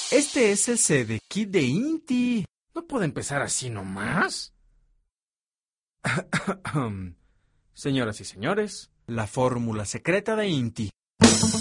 Este es el CD Kit de Inti. ¿No puede empezar así nomás? Señoras y señores, la fórmula secreta de Inti.